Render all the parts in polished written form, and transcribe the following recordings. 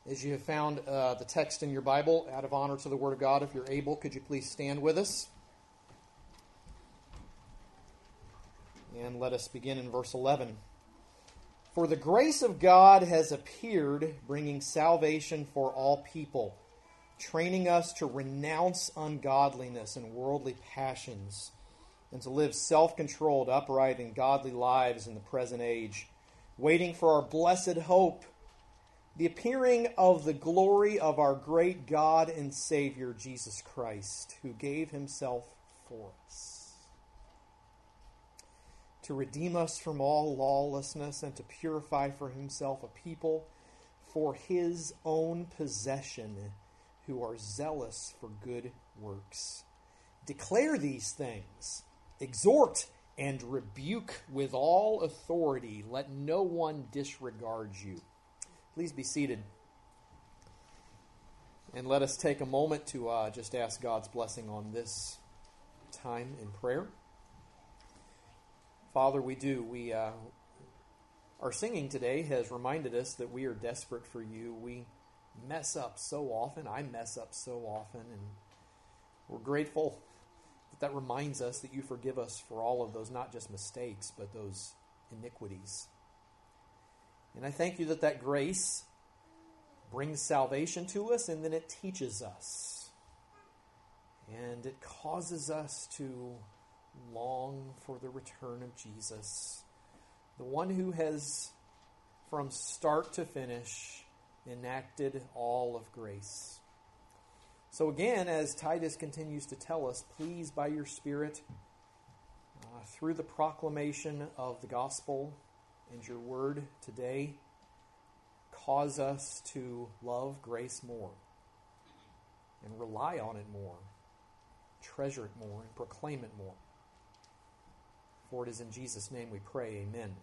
As you have found the text in your Bible, out of honor to the Word of God, if you're able, could you please stand with us? And let us begin in verse 11. For the grace of God has appeared, bringing salvation for all people, training us to renounce ungodliness and worldly passions, and to live self-controlled, upright, and godly lives in the present age, waiting for our blessed hope, the appearing of the glory of our great God and Savior, Jesus Christ, who gave himself for us, to redeem us from all lawlessness and to purify for himself a people for his own possession, who are zealous for good works. Declare these things, exhort and rebuke with all authority. Let no one disregard you. Please be seated. And let us take a moment to just ask God's blessing on this time in prayer. Father, our singing today has reminded us that we are desperate for you. We mess up so often. I mess up so often. And we're grateful that reminds us that you forgive us for all of those, not just mistakes, but those iniquities. And I thank you that grace brings salvation to us, and then it teaches us. And it causes us to long for the return of Jesus, the one who has, from start to finish, enacted all of grace. So again, as Titus continues to tell us, please, by your Spirit, through the proclamation of the gospel and your word today, cause us to love grace more and rely on it more, treasure it more, and proclaim it more. For it is in Jesus' name we pray, amen.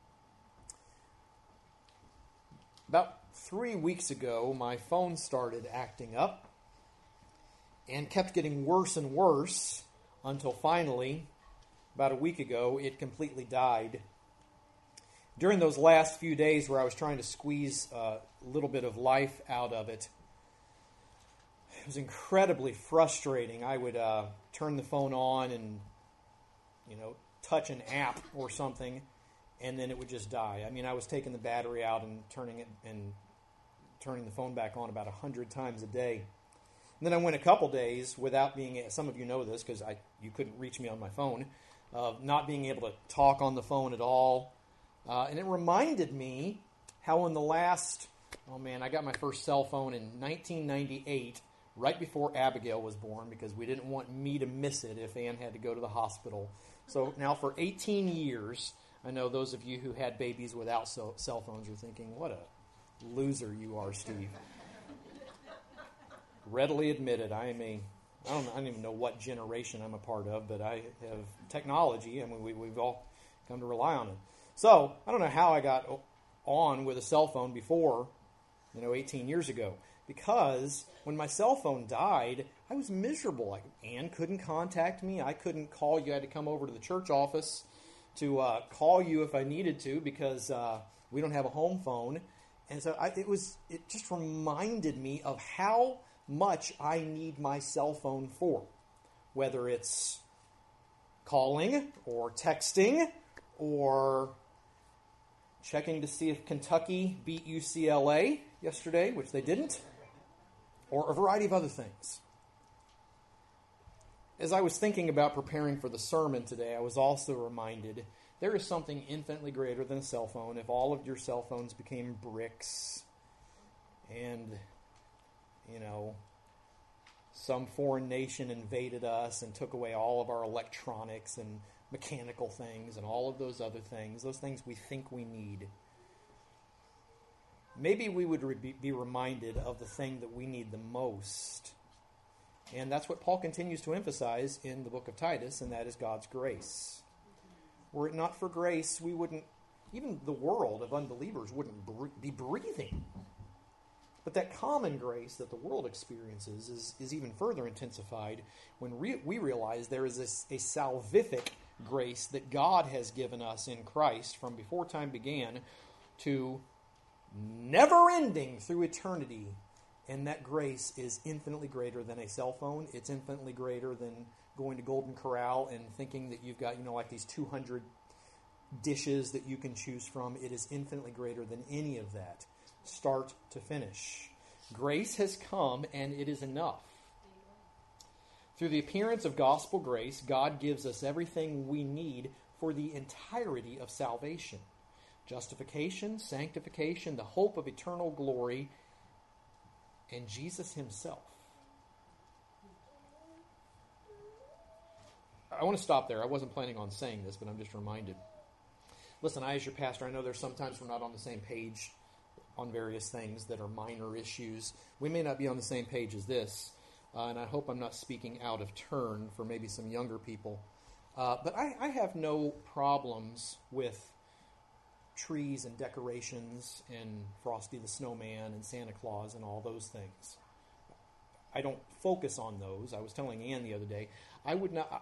About 3 weeks ago, my phone started acting up and kept getting worse and worse until finally, about a week ago, it completely died. During those last few days where I was trying to squeeze a little bit of life out of it, it was incredibly frustrating. I would turn the phone on and, touch an app or something, and then it would just die. I mean, I was taking the battery out and turning the phone back on about 100 times a day. And then I went a couple days without being, some of you know this because you couldn't reach me on my phone, not being able to talk on the phone at all. And it reminded me how in the last, I got my first cell phone in 1998, right before Abigail was born, because we didn't want me to miss it if Ann had to go to the hospital. So now for 18 years, I know those of you who had babies without cell phones are thinking, what a loser you are, Steve. Readily admitted, I don't even know what generation I'm a part of, but I have technology. I mean, we've all come to rely on it. So I don't know how I got on with a cell phone before, 18 years ago. Because when my cell phone died, I was miserable. Like, Ann couldn't contact me. I couldn't call you. I had to come over to the church office to call you if I needed to, because we don't have a home phone. And so it just reminded me of how much I need my cell phone for, whether it's calling or texting or checking to see if Kentucky beat UCLA yesterday, which they didn't, or a variety of other things. As I was thinking about preparing for the sermon today, I was also reminded there is something infinitely greater than a cell phone. If all of your cell phones became bricks and, some foreign nation invaded us and took away all of our electronics and mechanical things and all of those other things, those things we think we need, maybe we would be reminded of the thing that we need the most. And that's what Paul continues to emphasize in the book of Titus, and that is God's grace. Were it not for grace, we wouldn't, even the world of unbelievers wouldn't be breathing. But that common grace that the world experiences is even further intensified when we realize there is a salvific grace that God has given us in Christ from before time began to never-ending through eternity. And that grace is infinitely greater than a cell phone. It's infinitely greater than going to Golden Corral and thinking that you've got, like these 200 dishes that you can choose from. It is infinitely greater than any of that, start to finish. Grace has come, and it is enough. Through the appearance of gospel grace, God gives us everything we need for the entirety of salvation. Justification, sanctification, the hope of eternal glory, and Jesus himself. I want to stop there. I wasn't planning on saying this, but I'm just reminded. Listen, as your pastor, I know there's sometimes we're not on the same page on various things that are minor issues. We may not be on the same page as this, and I hope I'm not speaking out of turn for maybe some younger people. But I have no problems with trees and decorations and Frosty the Snowman and Santa Claus and all those things. I don't focus on those. I was telling Ann the other day, I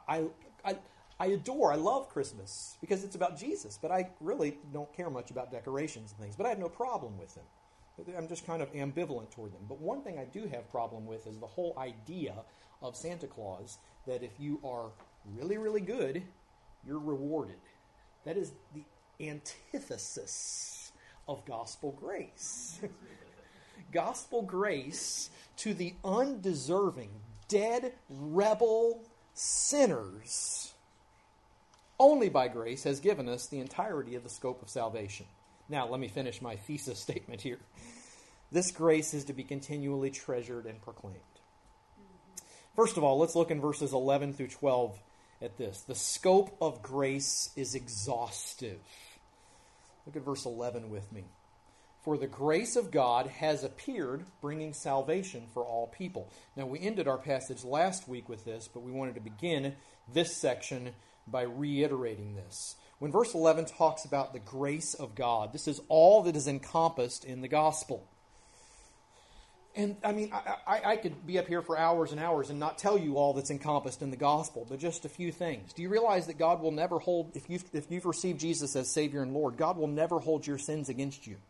love Christmas because it's about Jesus, but I really don't care much about decorations and things. But I have no problem with them. I'm just kind of ambivalent toward them. But one thing I do have problem with is the whole idea of Santa Claus, that if you are really, really good, you're rewarded. That is the antithesis of gospel grace. Gospel grace to the undeserving, dead, rebel sinners, only by grace has given us the entirety of the scope of salvation. Now, let me finish my thesis statement here. This grace is to be continually treasured and proclaimed. First of all, let's look in verses 11 through 12 at this. The scope of grace is exhaustive. Look at verse 11 with me. For the grace of God has appeared, bringing salvation for all people. Now, we ended our passage last week with this, but we wanted to begin this section by reiterating this. When verse 11 talks about the grace of God, this is all that is encompassed in the gospel. And, I could be up here for hours and hours and not tell you all that's encompassed in the gospel, but just a few things. Do you realize that God will never hold, if you've received Jesus as Savior and Lord, God will never hold your sins against you?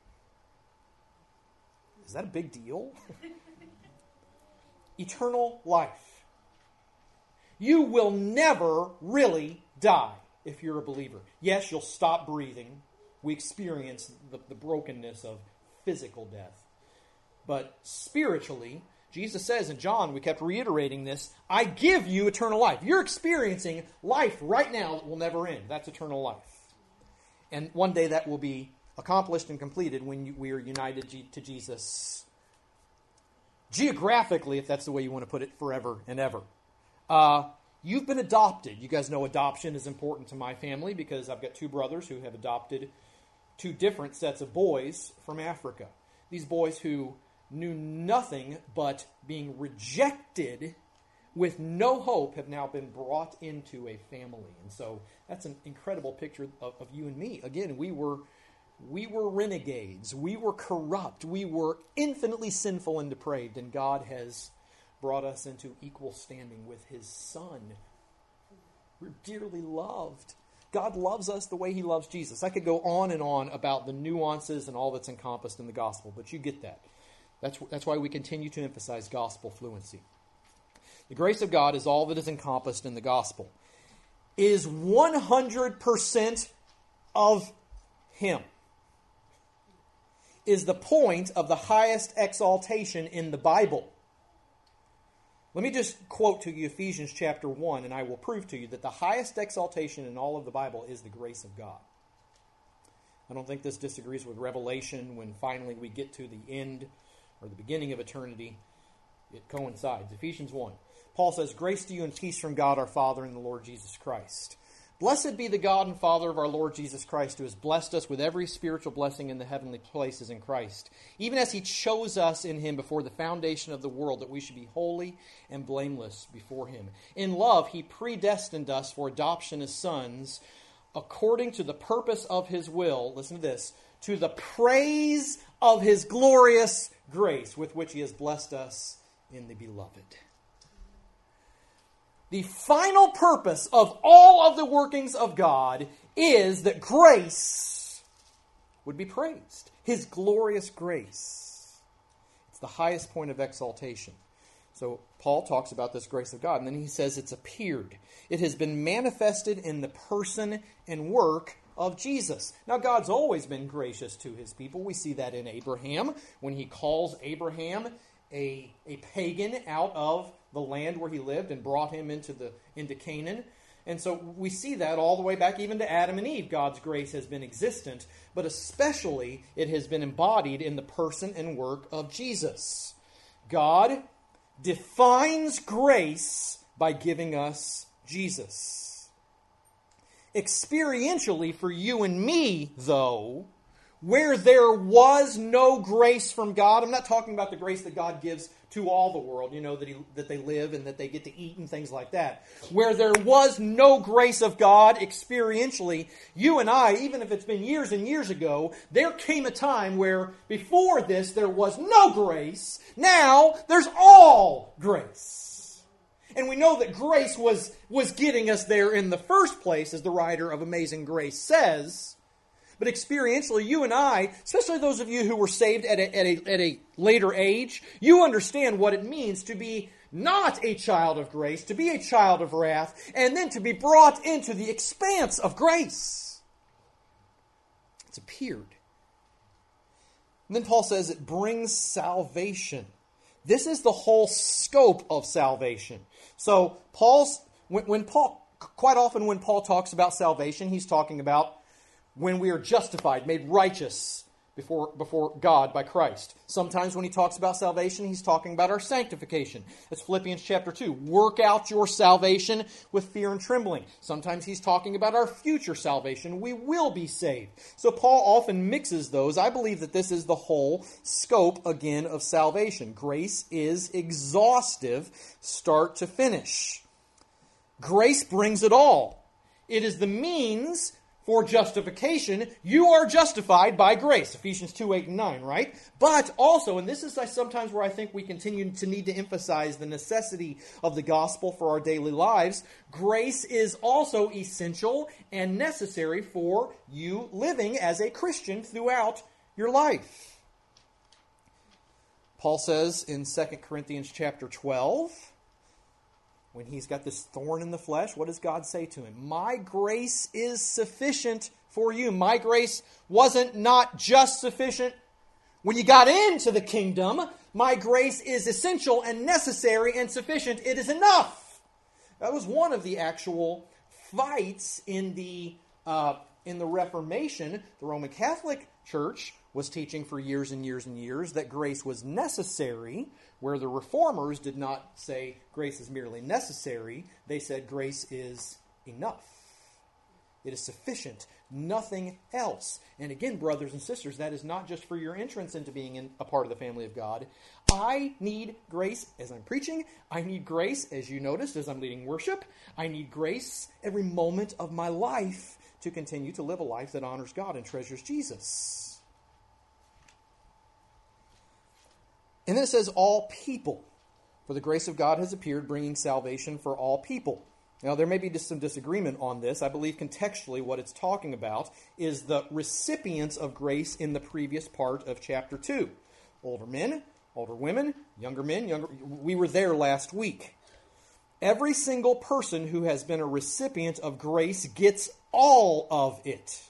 Is that a big deal? Eternal life. You will never really die if you're a believer. Yes, you'll stop breathing. We experience the brokenness of physical death. But spiritually, Jesus says in John, we kept reiterating this, I give you eternal life. You're experiencing life right now that will never end. That's eternal life. And one day that will be accomplished and completed when we are united to Jesus geographically, if that's the way you want to put it, forever and ever. You've been adopted. You guys know adoption is important to my family because I've got two brothers who have adopted two different sets of boys from Africa. These boys who knew nothing but being rejected with no hope have now been brought into a family. And so that's an incredible picture of you and me. Again, we were renegades. We were corrupt. We were infinitely sinful and depraved. And God has brought us into equal standing with His Son. We're dearly loved. God loves us the way He loves Jesus. I could go on and on about the nuances and all that's encompassed in the gospel, but you get that. That's why we continue to emphasize gospel fluency. The grace of God is all that is encompassed in the gospel. Is 100% of Him. Is the point of the highest exaltation in the Bible. Let me just quote to you Ephesians chapter 1, and I will prove to you that the highest exaltation in all of the Bible is the grace of God. I don't think this disagrees with Revelation when finally we get to the end or the beginning of eternity. It coincides. Ephesians 1. Paul says, Grace to you and peace from God our Father and the Lord Jesus Christ. Blessed be the God and Father of our Lord Jesus Christ, who has blessed us with every spiritual blessing in the heavenly places in Christ, even as He chose us in Him before the foundation of the world, that we should be holy and blameless before Him. In love, He predestined us for adoption as sons, according to the purpose of His will, listen to this, to the praise of His glorious grace, with which He has blessed us in the Beloved. The final purpose of all of the workings of God is that grace would be praised. His glorious grace. It's the highest point of exaltation. So Paul talks about this grace of God, and then he says it's appeared. It has been manifested in the person and work of Jesus. Now, God's always been gracious to his people. We see that in Abraham, when he calls Abraham a pagan out of the land where he lived and brought him into Canaan. And so we see that all the way back even to Adam and Eve. God's grace has been existent, but especially it has been embodied in the person and work of Jesus. God defines grace by giving us Jesus. Experientially for you and me, though, where there was no grace from God, I'm not talking about the grace that God gives to all the world, that they live and that they get to eat and things like that. Where there was no grace of God experientially, you and I, even if it's been years and years ago, there came a time where before this there was no grace. Now there's all grace. And we know that grace was getting us there in the first place, as the writer of Amazing Grace says. But experientially, you and I, especially those of you who were saved at a later age, you understand what it means to be not a child of grace, to be a child of wrath, and then to be brought into the expanse of grace. It's appeared. And then Paul says it brings salvation. This is the whole scope of salvation. So when Paul talks about salvation, he's talking about when we are justified, made righteous before God by Christ. Sometimes when he talks about salvation, he's talking about our sanctification. That's Philippians chapter 2. Work out your salvation with fear and trembling. Sometimes he's talking about our future salvation. We will be saved. So Paul often mixes those. I believe that this is the whole scope, again, of salvation. Grace is exhaustive, start to finish. Grace brings it all. It is the means for justification. You are justified by grace. Ephesians 2, 8, and 9, right? But also, and this is sometimes where I think we continue to need to emphasize the necessity of the gospel for our daily lives, grace is also essential and necessary for you living as a Christian throughout your life. Paul says in 2 Corinthians chapter 12, when he's got this thorn in the flesh, what does God say to him? My grace is sufficient for you. My grace wasn't not just sufficient when you got into the kingdom. My grace is essential and necessary and sufficient. It is enough. That was one of the actual fights in the Reformation. The Roman Catholic Church was teaching for years and years and years that grace was necessary, where the Reformers did not say grace is merely necessary. They said grace is enough. It is sufficient. Nothing else. And again, brothers and sisters, that is not just for your entrance into being a part of the family of God. I need grace as I'm preaching. I need grace, as you noticed, as I'm leading worship. I need grace every moment of my life to continue to live a life that honors God and treasures Jesus. And then it says, all people. For the grace of God has appeared, bringing salvation for all people. Now, there may be just some disagreement on this. I believe contextually what it's talking about is the recipients of grace in the previous part of chapter 2. Older men, older women, younger men, we were there last week. Every single person who has been a recipient of grace gets all of it.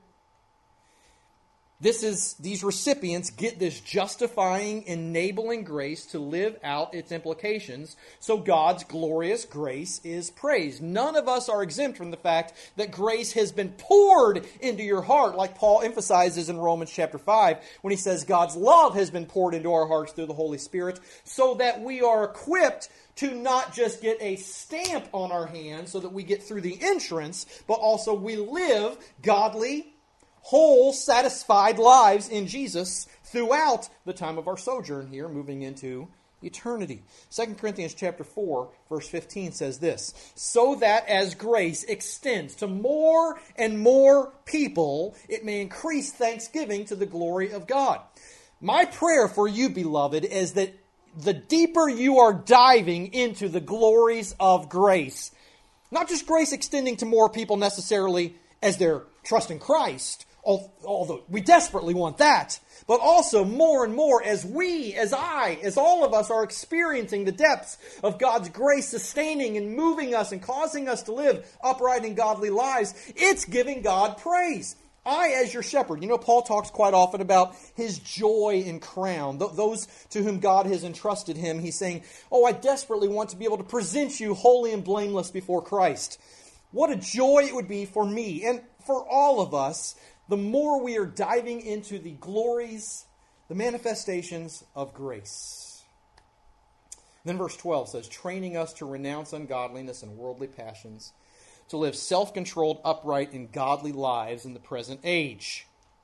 These recipients get this justifying, enabling grace to live out its implications, so God's glorious grace is praised. None of us are exempt from the fact that grace has been poured into your heart, like Paul emphasizes in Romans chapter 5, when he says God's love has been poured into our hearts through the Holy Spirit, so that we are equipped to not just get a stamp on our hands so that we get through the entrance, but also we live godly, whole, satisfied lives in Jesus throughout the time of our sojourn here, moving into eternity. 2 Corinthians chapter 4, verse 15 says this, so that as grace extends to more and more people, it may increase thanksgiving to the glory of God. My prayer for you, beloved, is that the deeper you are diving into the glories of grace, not just grace extending to more people necessarily as their trust in Christ, Although we desperately want that, but also more and more as all of us are experiencing the depths of God's grace sustaining and moving us and causing us to live upright and godly lives, it's giving God praise. I, as your shepherd, Paul talks quite often about his joy and crown. Those to whom God has entrusted him, he's saying, I desperately want to be able to present you holy and blameless before Christ. What a joy it would be for me and for all of us, the more we are diving into the glories, the manifestations of grace. Then verse 12 says, training us to renounce ungodliness and worldly passions, to live self-controlled, upright, and godly lives in the present age.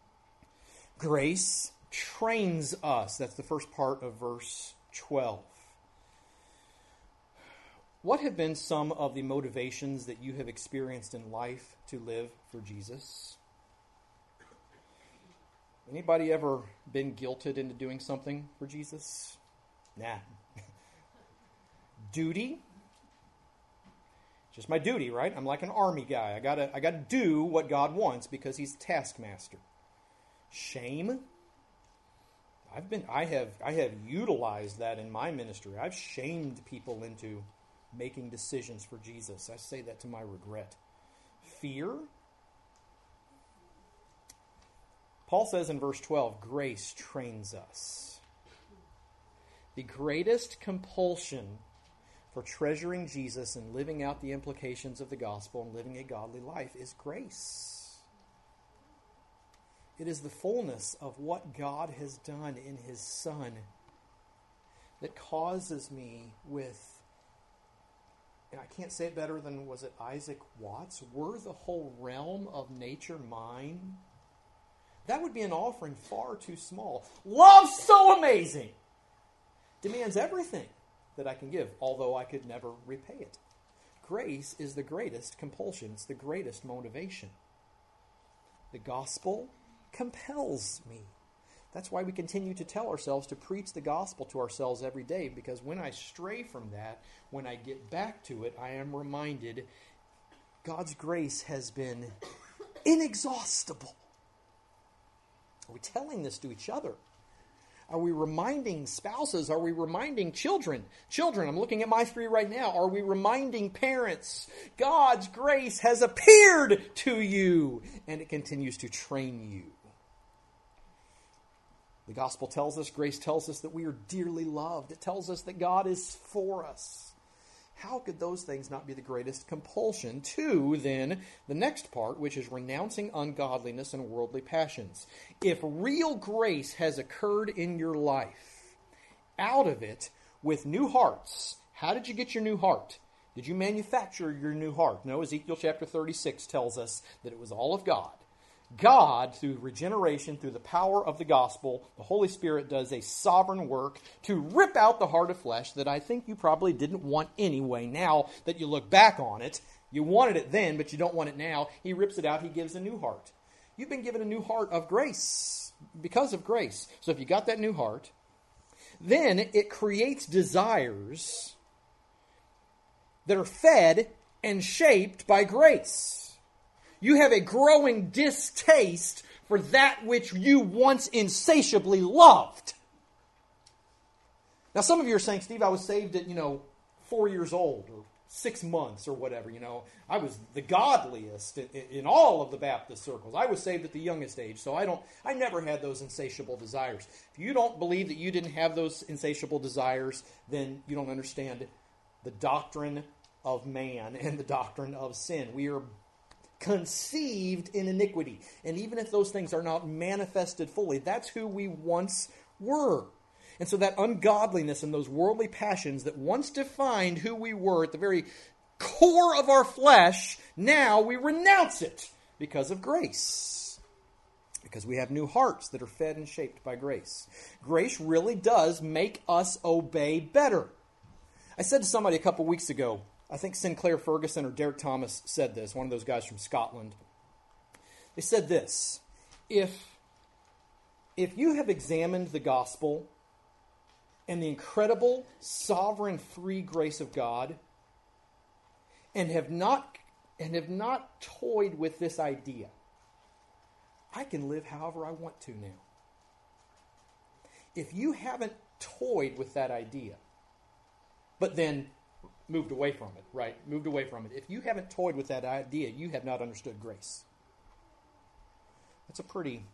Grace trains us. That's the first part of verse 12. What have been some of the motivations that you have experienced in life to live for Jesus? Anybody ever been guilted into doing something for Jesus? Nah. Duty? Just my duty, right? I'm like an army guy. I gotta do what God wants because He's taskmaster. Shame? I have utilized that in my ministry. I've shamed people into making decisions for Jesus. I say that to my regret. Fear? Paul says in verse 12, grace trains us. The greatest compulsion for treasuring Jesus and living out the implications of the gospel and living a godly life is grace. It is the fullness of what God has done in His Son that causes me with, and I can't say it better than, was it Isaac Watts? Were the whole realm of nature mine? That would be an offering far too small. Love so amazing demands everything that I can give, although I could never repay it. Grace is the greatest compulsion. It's the greatest motivation. The gospel compels me. That's why we continue to tell ourselves to preach the gospel to ourselves every day, because when I stray from that, when I get back to it, I am reminded God's grace has been inexhaustible. Are we telling this to each other? Are we reminding spouses? Are we reminding children? Children, I'm looking at my 3 right now. Are we reminding parents? God's grace has appeared to you, and it continues to train you. The gospel tells us, grace tells us that we are dearly loved. It tells us that God is for us. How could those things not be the greatest compulsion to, then, the next part, which is renouncing ungodliness and worldly passions? If real grace has occurred in your life, out of it, with new hearts, how did you get your new heart? Did you manufacture your new heart? No, Ezekiel chapter 36 tells us that it was all of God. God, through regeneration, through the power of the gospel, the Holy Spirit does a sovereign work to rip out the heart of flesh that I think you probably didn't want anyway. Now that you look back on it, you wanted it then, but you don't want it now. He rips it out. He gives a new heart. You've been given a new heart of grace because of grace. So if you got that new heart, then it creates desires that are fed and shaped by grace. You have a growing distaste for that which you once insatiably loved. Now, some of you are saying, Steve, I was saved at, 4 years old or 6 months or whatever. I was the godliest in all of the Baptist circles. I was saved at the youngest age, so I never had those insatiable desires. If you don't believe that you didn't have those insatiable desires, then you don't understand the doctrine of man and the doctrine of sin. We are conceived in iniquity. And even if those things are not manifested fully, that's who we once were. And so that ungodliness and those worldly passions that once defined who we were at the very core of our flesh, now we renounce it because of grace. Because we have new hearts that are fed and shaped by grace. Grace really does make us obey better. I said to somebody a couple weeks ago, I think Sinclair Ferguson or Derek Thomas said this, one of those guys from Scotland. They said this: if you have examined the gospel and the incredible, sovereign, free grace of God, and have not toyed with this idea, I can live however I want to now. If you haven't toyed with that idea, but then moved away from it, right? Moved away from it. If you haven't toyed with that idea, you have not understood grace. That's a pretty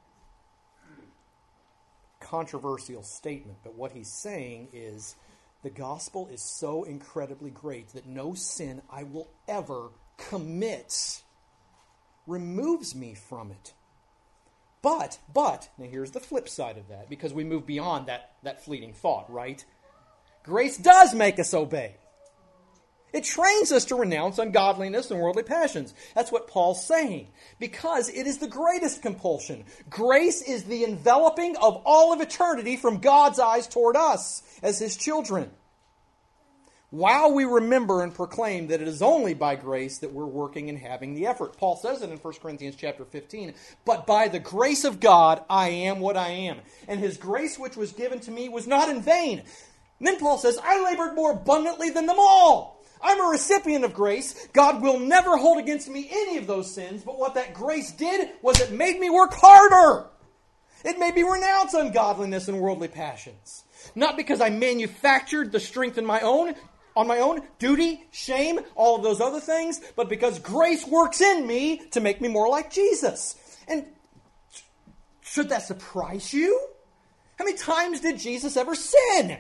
controversial statement, but what he's saying is the gospel is so incredibly great that no sin I will ever commit removes me from it. But, now here's the flip side of that, because we move beyond that fleeting thought, right? Grace does make us obey. It trains us to renounce ungodliness and worldly passions. That's what Paul's saying. Because it is the greatest compulsion. Grace is the enveloping of all of eternity from God's eyes toward us as His children. While we remember and proclaim that it is only by grace that we're working and having the effort. Paul says it in 1 Corinthians chapter 15. But by the grace of God, I am what I am. And His grace which was given to me was not in vain. And then Paul says, I labored more abundantly than them all. I'm a recipient of grace. God will never hold against me any of those sins, but what that grace did was it made me work harder. It made me renounce ungodliness and worldly passions. Not because I manufactured the strength on my own, duty, shame, all of those other things, but because grace works in me to make me more like Jesus. And should that surprise you? How many times did Jesus ever sin?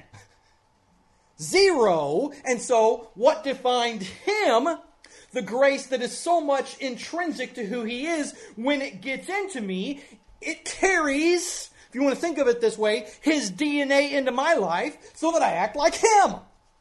0. And so what defined Him, the grace that is so much intrinsic to who He is, when it gets into me, it carries, if you want to think of it this way, His DNA into my life so that I act like Him.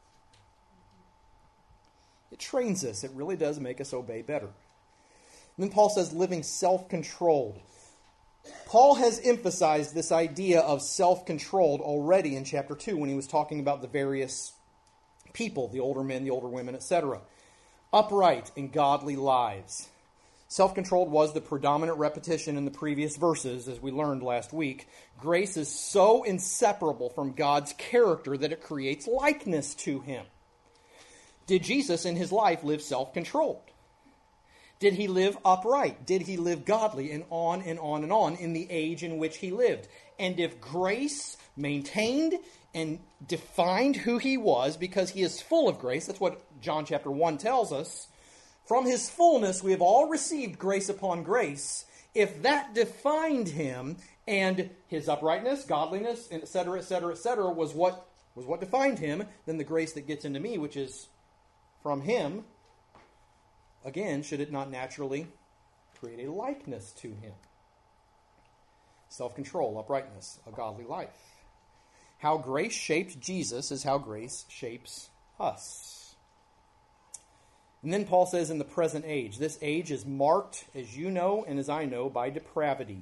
It trains us. It really does make us obey better. And then Paul says living self-controlled. Paul has emphasized this idea of self-controlled already in chapter 2 when he was talking about the various people, the older men, the older women, etc. Upright and godly lives. Self-controlled was the predominant repetition in the previous verses, as we learned last week. Grace is so inseparable from God's character that it creates likeness to Him. Did Jesus in His life live self-controlled? Did He live upright? Did He live godly? And on and on and on in the age in which He lived. And if grace maintained and defined who He was, because He is full of grace, that's what John chapter 1 tells us, from His fullness we have all received grace upon grace. If that defined Him and His uprightness, godliness, etc., etc., etc., was what defined Him, then the grace that gets into me, which is from Him, again, should it not naturally create a likeness to Him? Self-control, uprightness, a godly life. How grace shaped Jesus is how grace shapes us. And then Paul says in the present age, this age is marked, as you know and as I know, by depravity.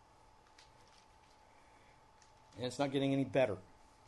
And it's not getting any better.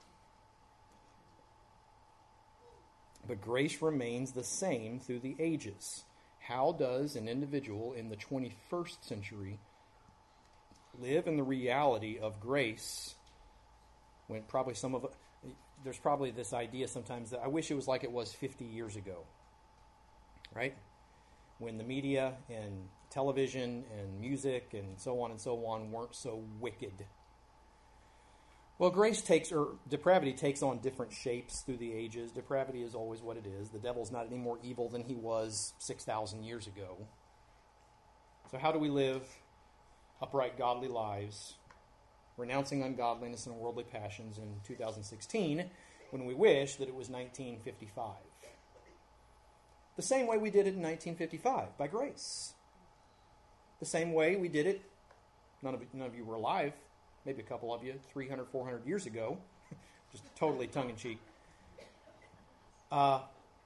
But grace remains the same through the ages. How does an individual in the 21st century live in the reality of grace when probably there's probably this idea sometimes that I wish it was like it was 50 years ago, right? When the media and television and music and so on weren't so wicked. Well, depravity takes on different shapes through the ages. Depravity is always what it is. The devil's not any more evil than he was 6,000 years ago. So how do we live upright, godly lives, renouncing ungodliness and worldly passions in 2016 when we wish that it was 1955? The same way we did it in 1955, by grace. The same way we did it, none of you were alive, maybe a couple of you, 300, 400 years ago, just totally tongue-in-cheek. How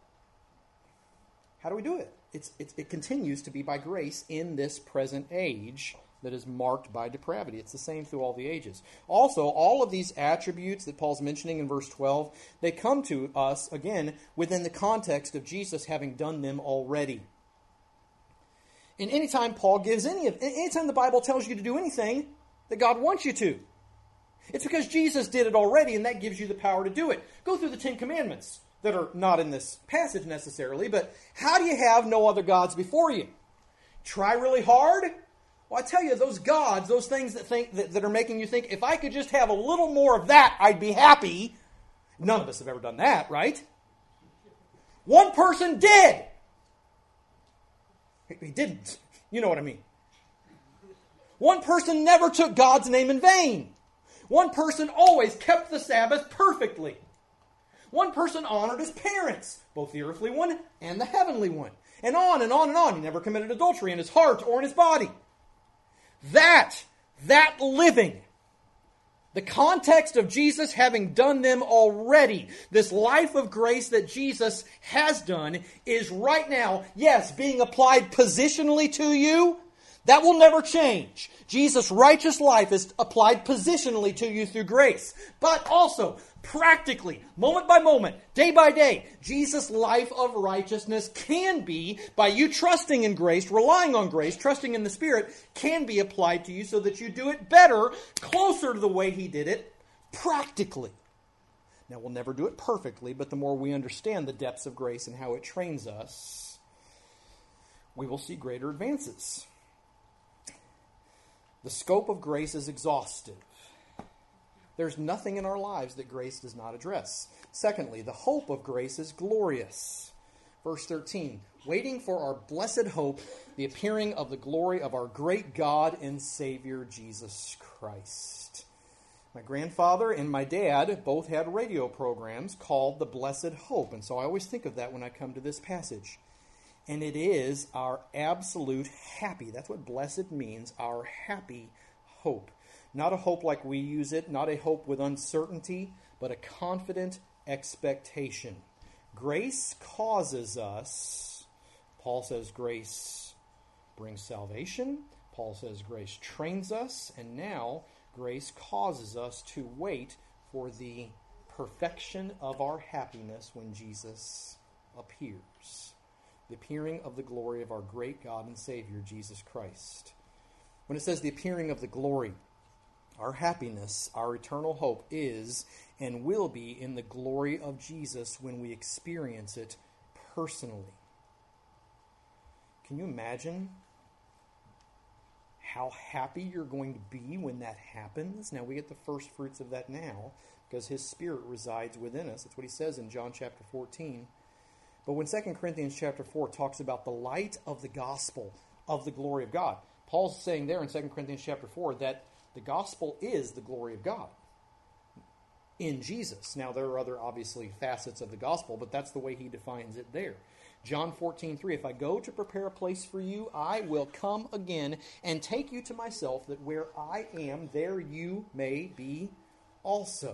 do we do it? It continues to be by grace in this present age that is marked by depravity. It's the same through all the ages. Also, all of these attributes that Paul's mentioning in verse 12, they come to us, again, within the context of Jesus having done them already. And anytime anytime the Bible tells you to do anything that God wants you to, it's because Jesus did it already, and that gives you the power to do it. Go through the 10 Commandments that are not in this passage necessarily, but how do you have no other gods before you? Try really hard? Well, I tell you, those gods, those things that are making you think, if I could just have a little more of that, I'd be happy. None of us have ever done that, right? One person did. He didn't. You know what I mean. One person never took God's name in vain. One person always kept the Sabbath perfectly. One person honored his parents, both the earthly one and the heavenly one. And on and on and on. He never committed adultery in his heart or in his body. That living, the context of Jesus having done them already, this life of grace that Jesus has done is right now, yes, being applied positionally to you. That will never change. Jesus' righteous life is applied positionally to you through grace. But also, practically, moment by moment, day by day, Jesus' life of righteousness can be, by you trusting in grace, relying on grace, trusting in the Spirit, can be applied to you so that you do it better, closer to the way He did it, practically. Now, we'll never do it perfectly, but the more we understand the depths of grace and how it trains us, we will see greater advances. The scope of grace is exhaustive. There's nothing in our lives that grace does not address. Secondly, the hope of grace is glorious. Verse 13, waiting for our blessed hope, the appearing of the glory of our great God and Savior, Jesus Christ. My grandfather and my dad both had radio programs called The Blessed Hope, and so I always think of that when I come to this passage. And it is our absolute happy. That's what blessed means, our happy hope. Not a hope like we use it, not a hope with uncertainty, but a confident expectation. Grace causes us, Paul says grace brings salvation. Paul says grace trains us. And now grace causes us to wait for the perfection of our happiness when Jesus appears. The appearing of the glory of our great God and Savior, Jesus Christ. When it says the appearing of the glory, our happiness, our eternal hope is and will be in the glory of Jesus when we experience it personally. Can you imagine how happy you're going to be when that happens? Now, we get the first fruits of that now because His Spirit resides within us. That's what He says in John chapter 14. But when 2 Corinthians chapter 4 talks about the light of the gospel of the glory of God, Paul's saying there in 2 Corinthians chapter 4 that the gospel is the glory of God in Jesus. Now, there are other, obviously, facets of the gospel, but that's the way he defines it there. John 14:3, if I go to prepare a place for you, I will come again and take you to myself, that where I am, there you may be also.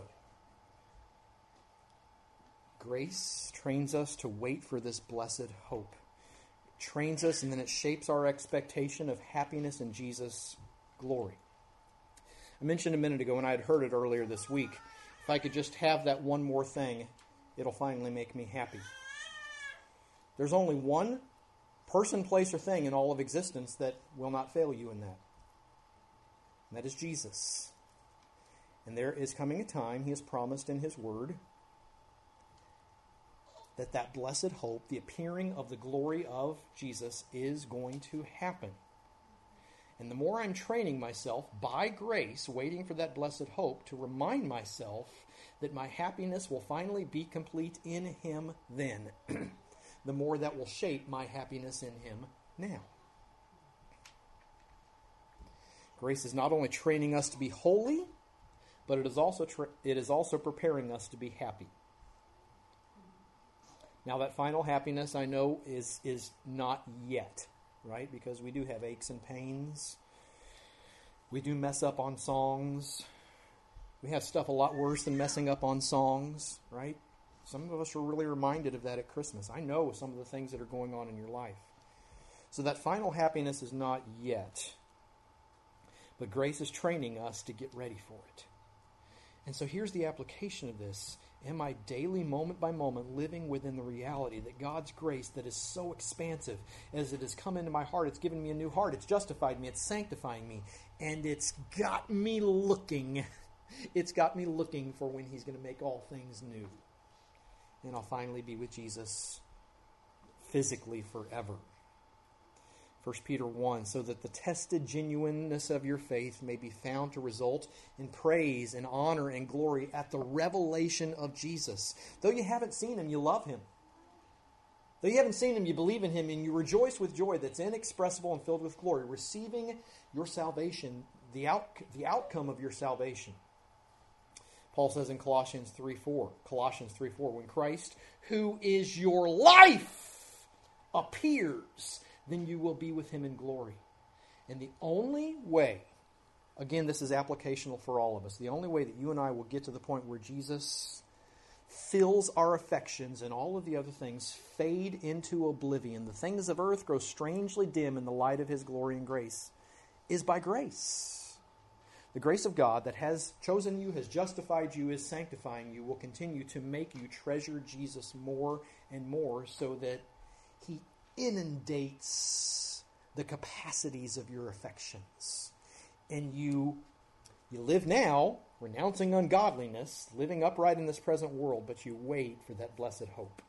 Grace trains us to wait for this blessed hope. It trains us, and then it shapes our expectation of happiness in Jesus' glory. I mentioned a minute ago, and I had heard it earlier this week, if I could just have that one more thing, it'll finally make me happy. There's only one person, place, or thing in all of existence that will not fail you in that. And that is Jesus. And there is coming a time, He has promised in His Word, that blessed hope, the appearing of the glory of Jesus, is going to happen. And the more I'm training myself by grace, waiting for that blessed hope, to remind myself that my happiness will finally be complete in Him then, the more that will shape my happiness in Him now. Grace is not only training us to be holy, but it is also preparing us to be happy. Now, that final happiness, I know, is not yet, right? Because we do have aches and pains. We do mess up on songs. We have stuff a lot worse than messing up on songs, right? Some of us are really reminded of that at Christmas. I know some of the things that are going on in your life. So that final happiness is not yet. But grace is training us to get ready for it. And so here's the application of this. Am I daily, moment by moment, living within the reality that God's grace that is so expansive, as it has come into my heart, it's given me a new heart, it's justified me, it's sanctifying me, and it's got me looking. It's got me looking for when He's going to make all things new. And I'll finally be with Jesus physically forever. 1 Peter 1, so that the tested genuineness of your faith may be found to result in praise and honor and glory at the revelation of Jesus. Though you haven't seen him, you love him. Though you haven't seen him, you believe in him, and you rejoice with joy that's inexpressible and filled with glory, receiving your salvation, the outcome of your salvation. Paul says in Colossians 3:4, when Christ, who is your life, appears, then you will be with him in glory. And the only way, again, this is applicational for all of us, the only way that you and I will get to the point where Jesus fills our affections and all of the other things fade into oblivion, the things of earth grow strangely dim in the light of his glory and grace, is by grace. The grace of God that has chosen you, has justified you, is sanctifying you, will continue to make you treasure Jesus more and more so that he inundates the capacities of your affections. And you live now, renouncing ungodliness, living upright in this present world, but you wait for that blessed hope.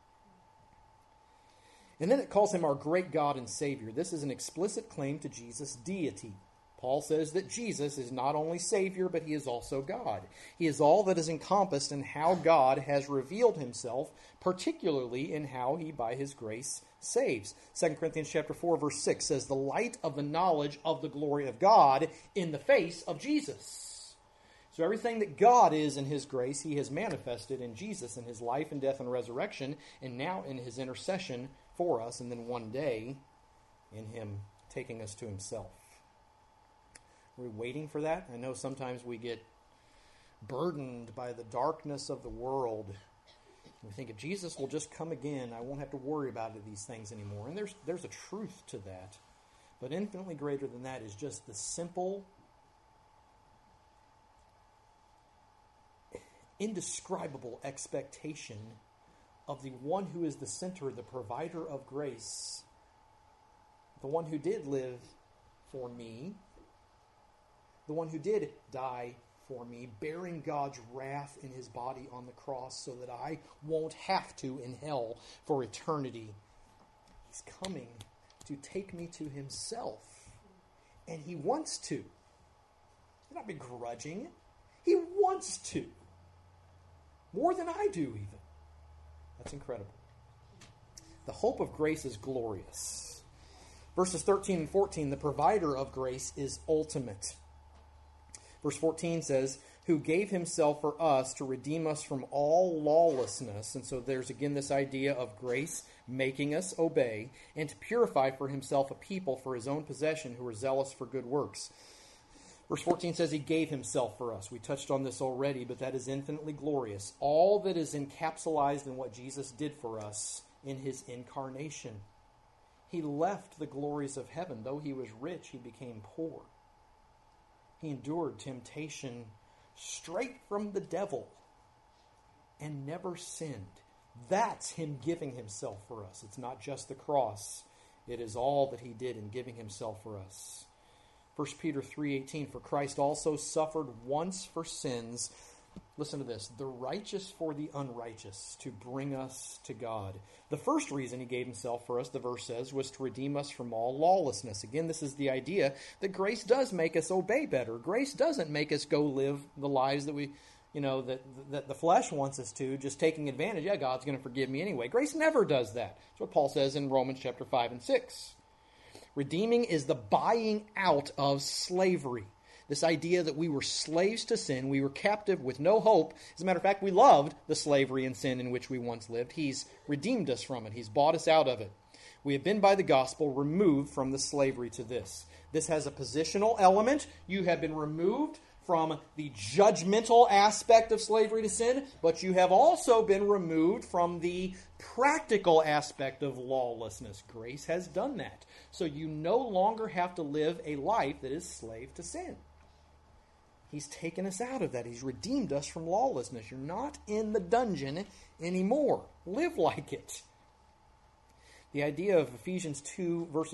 And then it calls him our great God and Savior. This is an explicit claim to Jesus' deity. Paul says that Jesus is not only Savior, but he is also God. He is all that is encompassed in how God has revealed himself, particularly in how he, by his grace, saves. 2 Corinthians chapter 4, verse 6 says, the light of the knowledge of the glory of God in the face of Jesus. So everything that God is in his grace, he has manifested in Jesus in his life and death and resurrection, and now in his intercession for us, and then one day in him taking us to himself. We're waiting for that. I know sometimes we get burdened by the darkness of the world. We think if Jesus will just come again, I won't have to worry about these things anymore. And there's a truth to that. But infinitely greater than that is just the simple, indescribable expectation of the one who is the center, the provider of grace, the one who did live for me, the one who did die for me, bearing God's wrath in his body on the cross so that I won't have to in hell for eternity. He's coming to take me to himself. And he wants to. He's not begrudging. He wants to. More than I do even. That's incredible. The hope of grace is glorious. Verses 13 and 14, the provider of grace is ultimate. Verse 14 says, who gave himself for us to redeem us from all lawlessness. And so there's again this idea of grace making us obey, and to purify for himself a people for his own possession who are zealous for good works. Verse 14 says he gave himself for us. We touched on this already, but that is infinitely glorious. All that is encapsulated in what Jesus did for us in his incarnation. He left the glories of heaven. Though he was rich, he became poor. He endured temptation straight from the devil and never sinned. That's him giving himself for us. It's not just the cross. It is all that he did in giving himself for us. 1 Peter 3:18, for Christ also suffered once for sins. Listen to this. The righteous for the unrighteous, to bring us to God. The first reason he gave himself for us, the verse says, was to redeem us from all lawlessness. Again, this is the idea that grace does make us obey better. Grace doesn't make us go live the lives that we, that the flesh wants us to, just taking advantage. Yeah, God's going to forgive me anyway. Grace never does that. That's what Paul says in Romans chapter 5 and 6. Redeeming is the buying out of slavery. This idea that we were slaves to sin, we were captive with no hope. As a matter of fact, we loved the slavery and sin in which we once lived. He's redeemed us from it. He's bought us out of it. We have been, by the gospel, removed from the slavery to this. This has a positional element. You have been removed from the judgmental aspect of slavery to sin, but you have also been removed from the practical aspect of lawlessness. Grace has done that. So you no longer have to live a life that is slave to sin. He's taken us out of that. He's redeemed us from lawlessness. You're not in the dungeon anymore. Live like it. The idea of Ephesians 2, verses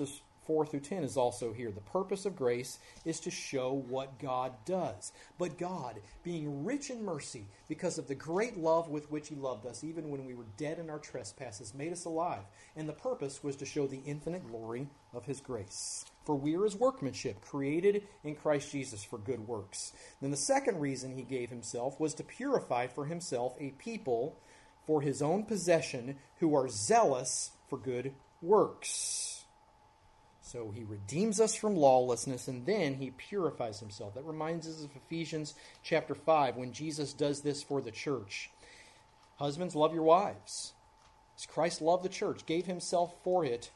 4 through 10 is also here. The purpose of grace is to show what God does. But God, being rich in mercy, because of the great love with which he loved us, even when we were dead in our trespasses, made us alive. And the purpose was to show the infinite glory of his grace. For we are his workmanship, created in Christ Jesus for good works. Then the second reason he gave himself was to purify for himself a people for his own possession who are zealous for good works. So he redeems us from lawlessness, and then he purifies himself. That reminds us of Ephesians chapter 5, when Jesus does this for the church. Husbands, love your wives, as Christ loved the church, gave himself for it,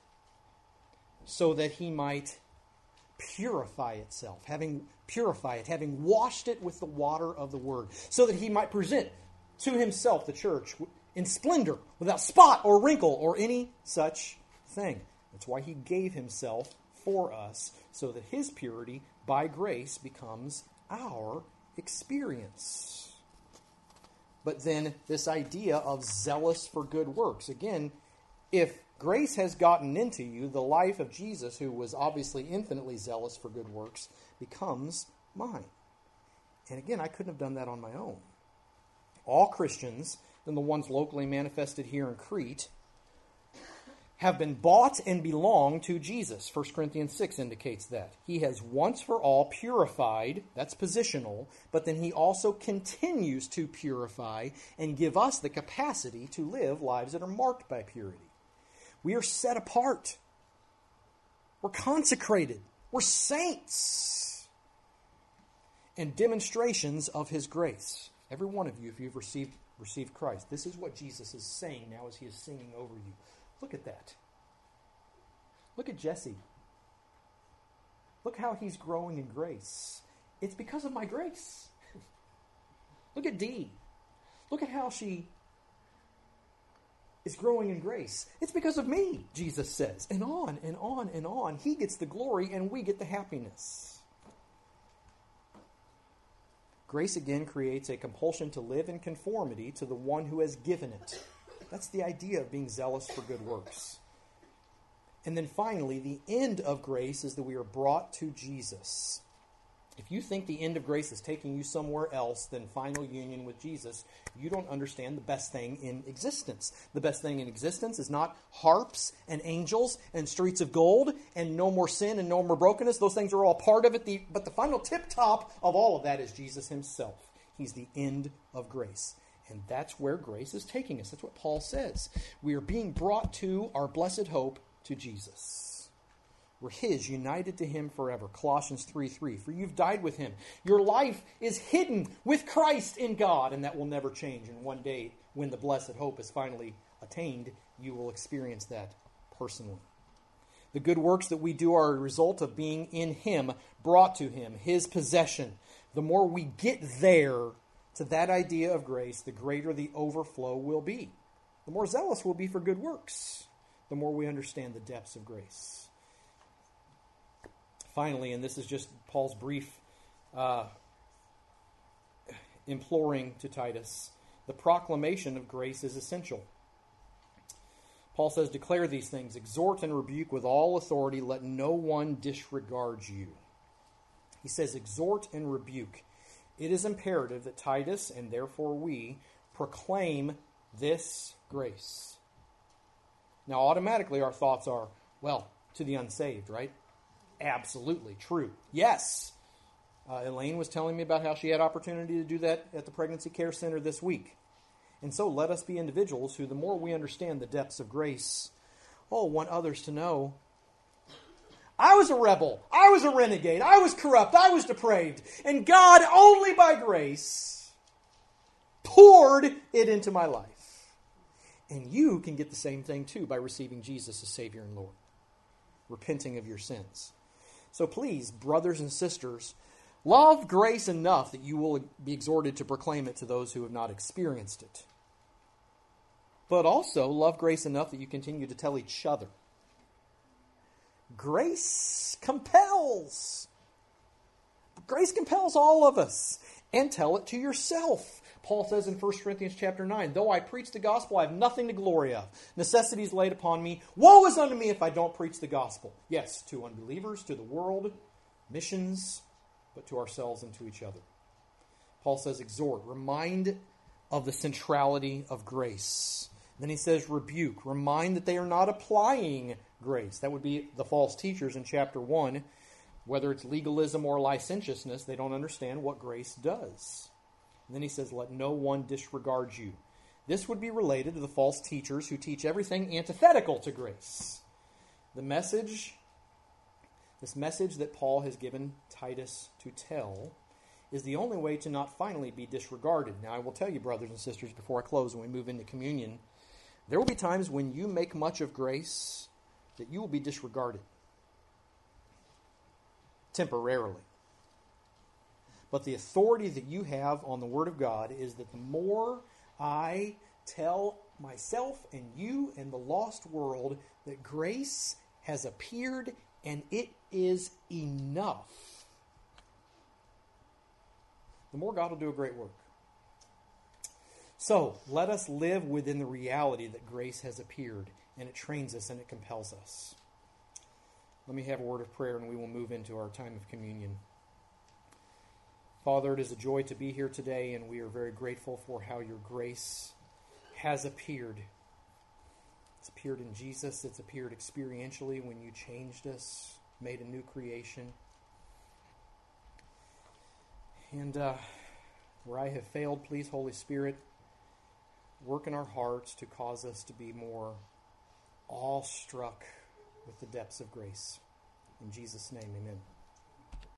so that he might purify itself, having washed it with the water of the word, so that he might present to himself the church in splendor, without spot or wrinkle or any such thing. That's why he gave himself for us, so that his purity by grace becomes our experience. But then this idea of zealous for good works. Again, if grace has gotten into you, the life of Jesus, who was obviously infinitely zealous for good works, becomes mine. And again, I couldn't have done that on my own. All Christians, and the ones locally manifested here in Crete, have been bought and belong to Jesus. 1 Corinthians 6 indicates that. He has once for all purified, that's positional, but then he also continues to purify and give us the capacity to live lives that are marked by purity. We are set apart. We're consecrated. We're saints. And demonstrations of his grace. Every one of you, if you've received Christ, this is what Jesus is saying now as he is singing over you. Look at that. Look at Jesse. Look how he's growing in grace. It's because of my grace. Look at Dee. Look at how she is growing in grace. It's because of me, Jesus says. And on and on and on. He gets the glory and we get the happiness. Grace again creates a compulsion to live in conformity to the one who has given it. That's the idea of being zealous for good works. And then finally, the end of grace is that we are brought to Jesus. If you think the end of grace is taking you somewhere else than final union with Jesus, you don't understand the best thing in existence. The best thing in existence is not harps and angels and streets of gold and no more sin and no more brokenness. Those things are all part of it. But the final tip top of all of that is Jesus himself. He's the end of grace. And that's where grace is taking us. That's what Paul says. We are being brought to our blessed hope, to Jesus. We're his, united to him forever. Colossians 3:3. For you've died with him. Your life is hidden with Christ in God, and that will never change. And one day, when the blessed hope is finally attained, you will experience that personally. The good works that we do are a result of being in him, brought to him, his possession. The more we get there, to that idea of grace, the greater the overflow will be. The more zealous we'll be for good works, the more we understand the depths of grace. Finally, and this is just Paul's brief imploring to Titus, the proclamation of grace is essential. Paul says, declare these things, exhort and rebuke with all authority, let no one disregard you. He says, exhort and rebuke. It is imperative that Titus, and therefore we, proclaim this grace. Now, automatically our thoughts are, well, to the unsaved, right? Absolutely true. Yes. Elaine was telling me about how she had opportunity to do that at the Pregnancy Care Center this week. And so let us be individuals who, the more we understand the depths of grace, want others to know, I was a rebel. I was a renegade. I was corrupt. I was depraved. And God, only by grace, poured it into my life. And you can get the same thing too by receiving Jesus as Savior and Lord, repenting of your sins. So please, brothers and sisters, love grace enough that you will be exhorted to proclaim it to those who have not experienced it. But also love grace enough that you continue to tell each other. Grace compels. Grace compels all of us. And tell it to yourself. Paul says in 1 Corinthians chapter 9, though I preach the gospel, I have nothing to glory of. Necessity is laid upon me. Woe is unto me if I don't preach the gospel. Yes, to unbelievers, to the world, missions, but to ourselves and to each other. Paul says, exhort, remind of the centrality of grace. Then he says, rebuke, remind that they are not applying grace. That would be the false teachers in chapter 1. Whether it's legalism or licentiousness, they don't understand what grace does. And then he says, let no one disregard you. This would be related to the false teachers who teach everything antithetical to grace. This message that Paul has given Titus to tell is the only way to not finally be disregarded. Now, I will tell you, brothers and sisters, before I close, when we move into communion, there will be times when you make much of grace that you will be disregarded. Temporarily. But the authority that you have on the Word of God is that the more I tell myself and you and the lost world that grace has appeared and it is enough, the more God will do a great work. So, let us live within the reality that grace has appeared, and it trains us and it compels us. Let me have a word of prayer, and we will move into our time of communion. Father, it is a joy to be here today, and we are very grateful for how your grace has appeared. It's appeared in Jesus. It's appeared experientially when you changed us, made a new creation. And where I have failed, please, Holy Spirit, work in our hearts to cause us to be more awestruck with the depths of grace. In Jesus' name, amen.